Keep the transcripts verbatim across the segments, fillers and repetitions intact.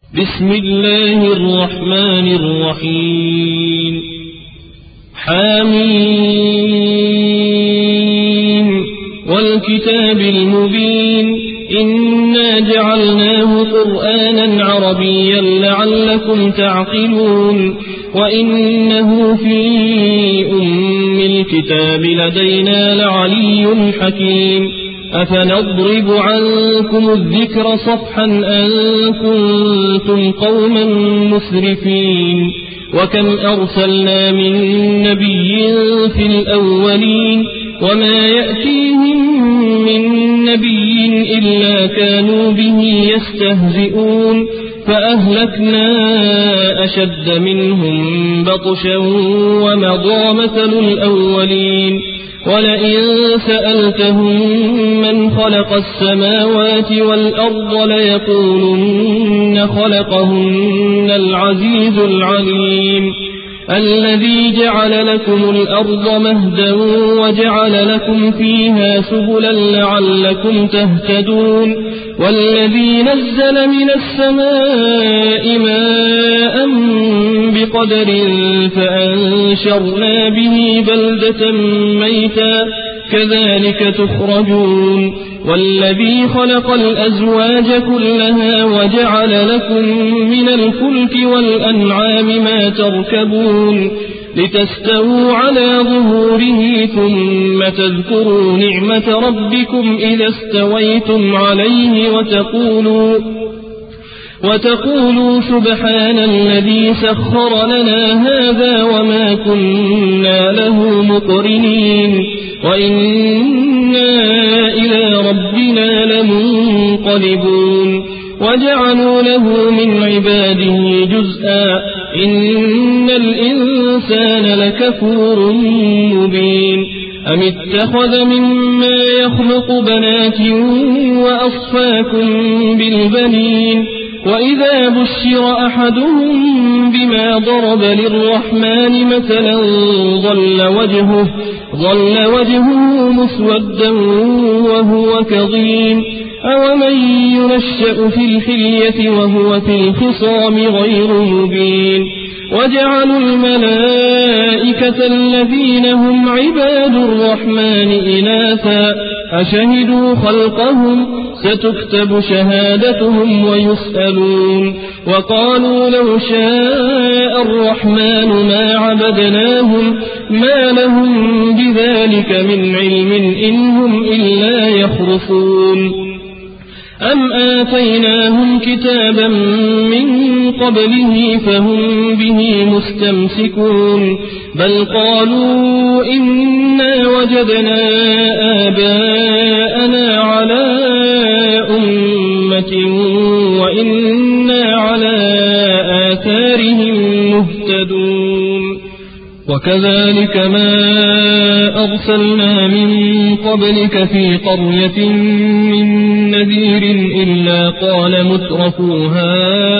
بسم الله الرحمن الرحيم حميم والكتاب المبين إنا جعلناه قرآنا عربيا لعلكم تعقلون وإنه في أم الكتاب لدينا لعلي حكيم أفنضرب عنكم الذكر صفحا أن كنتم قوما مسرفين وكم أرسلنا من نبي في الأولين وما يأتيهم من نبي إلا كانوا به يستهزئون فأهلكنا أشد منهم بطشا ومضى مثل الأولين ولئن سألتهم من خلق السماوات والأرض ليقولن خلقهن العزيز العليم الذي جعل لكم الأرض مهدا وجعل لكم فيها سبلا لعلكم تهتدون والذي نزل من السماء ماء بقدر فأنشرنا به بلدة ميتا كذلك تخرجون والذي خلق الأزواج كلها وجعل لكم من الفلك والأنعام ما تركبون لتستووا على ظهوره ثم تذكروا نعمة ربكم إذا استويتم عليه وتقولوا وتقولوا سبحان الذي سخر لنا هذا وما كنا له مقرنين وإنا إلى ربنا لمنقلبون وجعلوا له من عباده جزءا إن الإنسان لكفور مبين أم اتخذ مما يخلق بنات وأصفاكم بالبنين وإذا بشر أحدهم بما ضرب للرحمن مثلا ظل وجهه, ظل وجهه مسودا وهو كظيم أومن ينشأ في الحلية وهو في الخصام غير مبين وجعلوا الملائكة الذين هم عباد الرحمن إناثا أشهدوا خلقهم ستكتب شهادتهم ويسألون وقالوا لو شاء الرحمن ما عبدناهم ما لهم بذلك من علم إنهم إلا يخرصون أم آتيناهم كتابا من قبله فهم به مستمسكون بل قالوا إنا وجدنا آباءنا على أمة وإنا على آثارهم مهتدون وكذلك ما أرسلنا من قبلك في قرية من نذير إلا قال مترفوها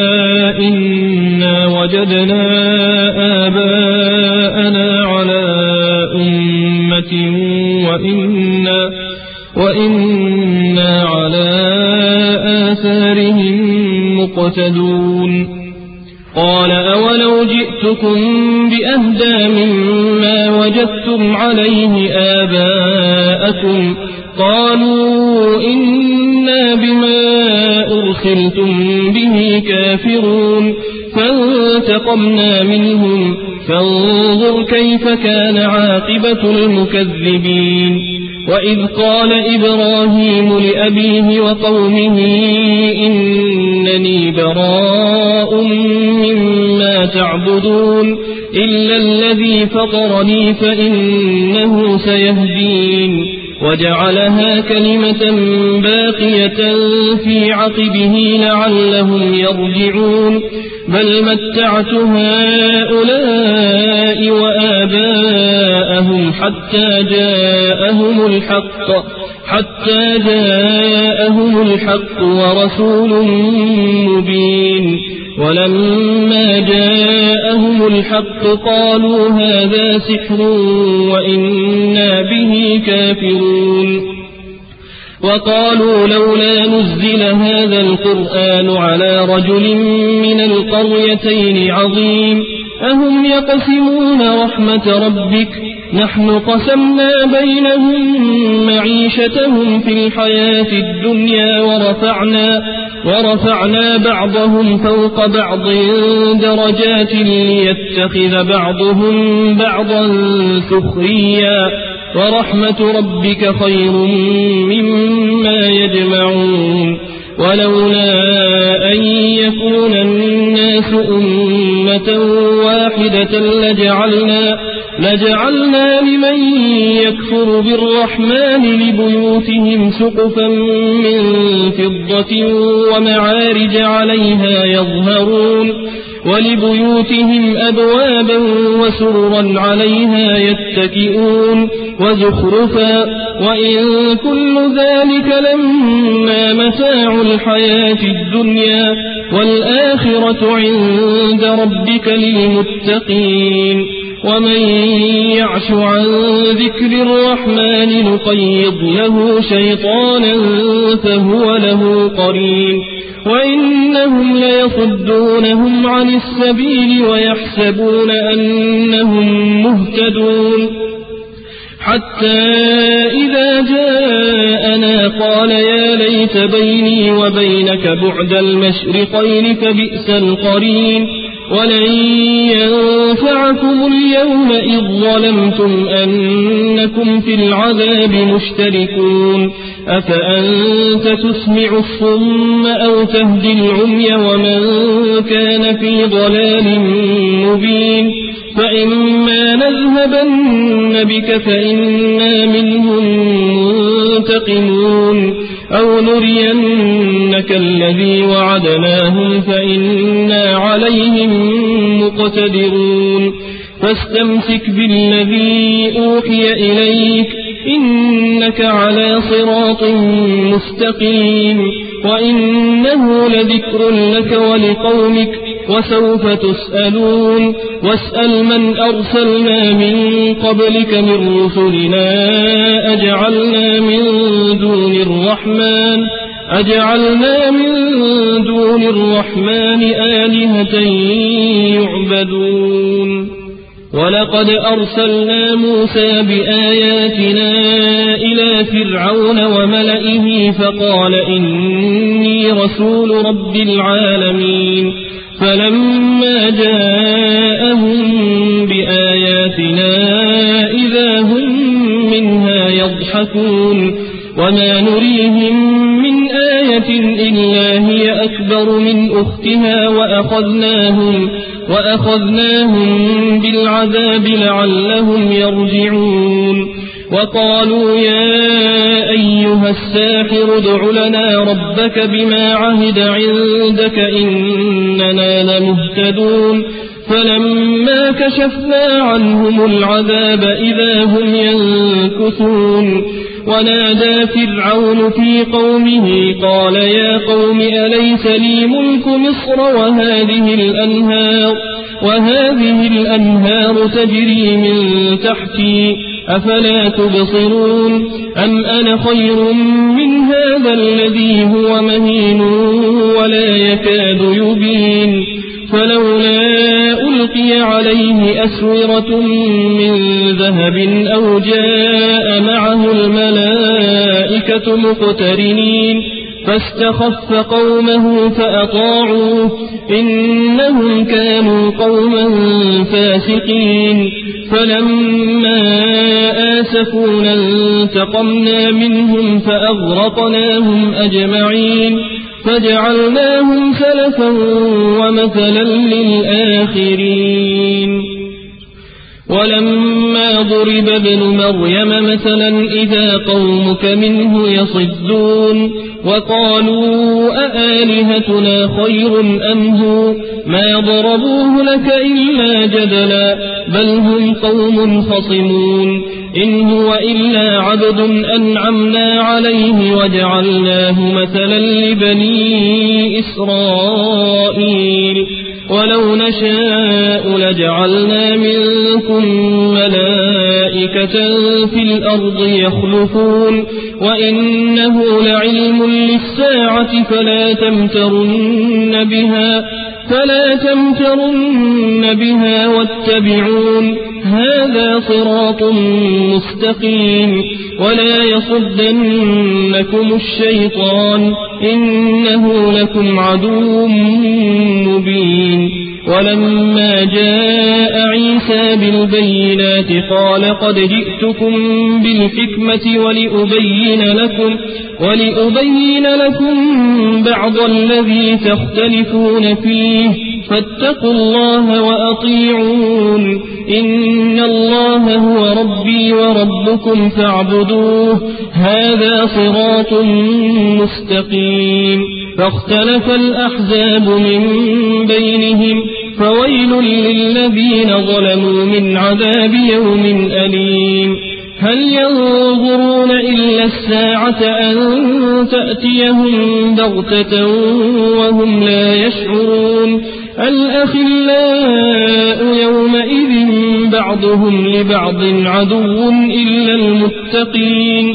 إنا وجدنا آباءنا على أمة وإنا, وإنا على آثارهم مقتدون قال أولو جئتكم بأهدى مما وجدتم عليه آباءكم قالوا إنا بما أرسلتم به كافرون فانتقمنا منهم فانظر كيف كان عاقبة المكذبين وإذ قال إبراهيم لأبيه وقومه إنني براء مما تعبدون إلا الذي فطرني فإنه سيهدين وجعلها كلمة باقية في عقبه لعلهم يرجعون بل متعت هؤلاء وآباءهم حتى جاءهم الحق حتى جاءهم الحق ورسول مبين ولما جاءهم الحق قالوا هذا سحر وإنا به كافرون وقالوا لولا نزل هذا القرآن على رجل من القريتين عظيم أهم يقسمون رحمة ربك نحن قسمنا بينهم معيشتهم في الحياة الدنيا ورفعنا, ورفعنا بعضهم فوق بعض درجات ليتخذ بعضهم بعضا سخريا ورحمة ربك خير مما يجمعون ولولا أن يكون الناس أمة واحدة لجعلنا, لجعلنا لمن يكفر بالرحمن لبيوتهم سقفا من فضة ومعارج عليها يظهرون ولبيوتهم أبوابا وسررا عليها يتكئون وزخرفا وإن كل ذلك لما متاع الحياة الدنيا والآخرة عند ربك للمتقين ومن يعش عن ذكر الرحمن نقيض له شيطانا فهو له قرين وإنهم ليصدونهم عن السبيل ويحسبون أنهم مهتدون حتى إذا جاءنا قال يا ليت بيني وبينك بعد المشرقين فبئس القرين ولن ينفعكم اليوم إذ ظلمتم أنكم في العذاب مشتركون أفأنت تسمع الصم أو تهدي العمي ومن كان في ضلال مبين فإما نذهبن بك فإنا منهم منتقمون أو نرينك الذي وعدناهم فإنا عليهم مقتدرون فاستمسك بالذي أوحي إليك إنك على صراط مستقيم وإنه لذكر لك ولقومك وسوف تسألون واسأل من أرسلنا من قبلك من رسلنا أجعلنا من دون الرحمن أجعلنا من دون الرحمن آلهة يعبدون ولقد أرسلنا موسى بآياتنا إلى فرعون وملئه فقال إني رسول رب العالمين فلما جاءهم بآياتنا إذا هم منها يضحكون وما نريهم من آية إلا هي أكبر من أختها وأخذناهم, وأخذناهم بالعذاب لعلهم يرجعون وقالوا يا أيها الساحر ادع لنا ربك بما عهد عندك إننا لمهتدون فلما كشفنا عنهم العذاب إذا هم ينكثون ونادى فرعون في قومه قال يا قوم أليس لي ملك مصر وهذه الأنهار, وهذه الأنهار تجري من تحتي أفلا تبصرون أم أنا خير من هذا الذي هو مهين ولا يكاد يبين فلولا ألقي عليه أسورة من ذهب أو جاء معه الملائكة مقترنين فاستخف قومه فأطاعوه إنهم كانوا قوما فاسقين فلما آسفونا انتقمنا منهم فأغرقناهم أجمعين فجعلناهم سلفا ومثلا للآخرين ولما ضرب ابن مريم مثلا إذا قومك منه يصدون وقالوا أآلهتنا خير أم هو ما ضربوه لك إلا جدلا بل هم قوم خصمون إن هو إلا عبد أنعمنا عليه وجعلناه مثلا لبني إسرائيل ولو نشاء لجعلنا منكم ملائكة في الأرض يخلفون وإنه لعلم للساعة فلا تمترن بها فلا تمترن بها واتبعون هذا صراط مستقيم ولا يصدنكم الشيطان إنه لكم عدو مبين. ولما جاء عيسى بالبينات قال قد جئتكم بالحكمة ولأبين لكم ولأبين لكم بعض الذي تختلفون فيه فاتقوا الله وأطيعون إن الله هو ربي وربكم فاعبدوه هذا صراط مستقيم. فاختلف الأحزاب من بينهم فويل للذين ظلموا من عذاب يوم أليم. هل ينظرون إلا الساعة أن تأتيهم بغتة وهم لا يشعرون الأخلاء يومئذ بعضهم لبعض عدو إلا المتقين.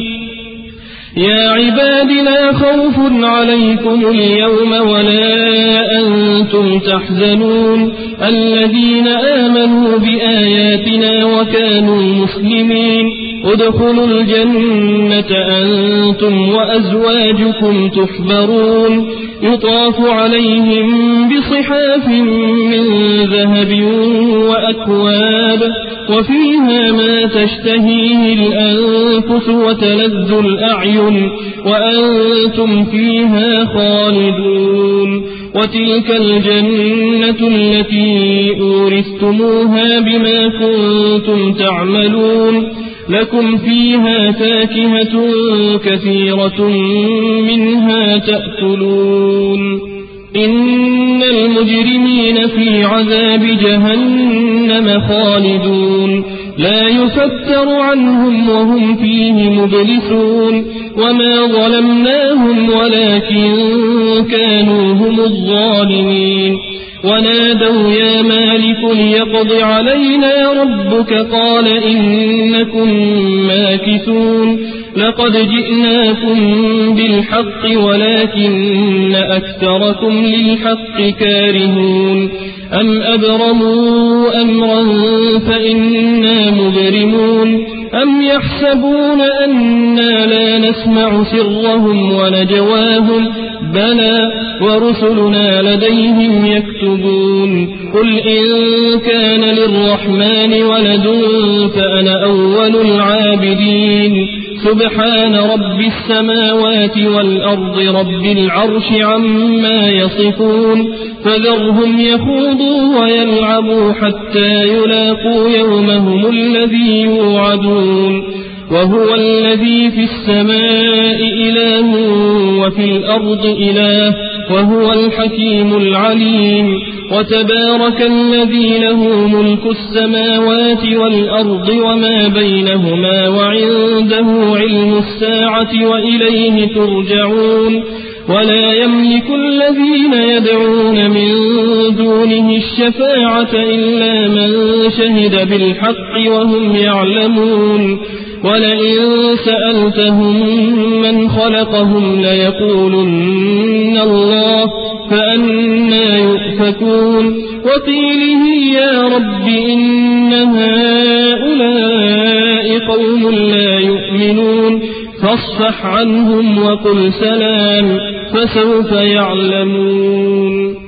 يا عباد لا خوف عليكم اليوم ولا أنتم تحزنون الذين آمنوا بآياتنا وكانوا مسلمين ادخلوا الجنة أنتم وأزواجكم تحبرون يطاف عليهم بصحاف من ذهب وأكواب وفيها ما تشتهيه الأنفس وتلذ الأعين وأنتم فيها خالدون. وتلك الجنة التي أورثتموها بما كنتم تعملون لكم فيها فاكهة كثيرة منها تأكلون. إن المجرمين في عذاب جهنم خالدون لا يفتر عنهم وهم فيه مبلسون وما ظلمناهم ولكن كانوا هم الظالمين. ونادوا يا مالك ليقض علينا ربك قال إنكم ماكثون لقد جئناكم بالحق ولكن أكثركم للحق كارهون أم أبرموا أمرا فإنا مبرمون أم يحسبون أنا لا نسمع سرهم ونجواهم بلى ورسلنا لديهم يكتبون. قل إن كان للرحمن ولد فأنا أول العابدين سبحان رب السماوات والأرض رب العرش عما يصفون فذرهم يخوضوا ويلعبوا حتى يلاقوا يومهم الذي يوعدون. وهو الذي في السماء إله وفي الأرض إله وهو الحكيم العليم. وتبارك الذي له ملك السماوات والأرض وما بينهما وعنده علم الساعة وإليه ترجعون. ولا يملك الذين يدعون من دونه الشفاعة إلا من شهد بالحق وهم يعلمون. ولئن سألتهم من خلقهم ليقولن الله فأنا يؤفكون. وقيله يا رب إن هؤلاء قوم لا يؤمنون فاصفح عنهم وقل سلام فسوف يعلمون.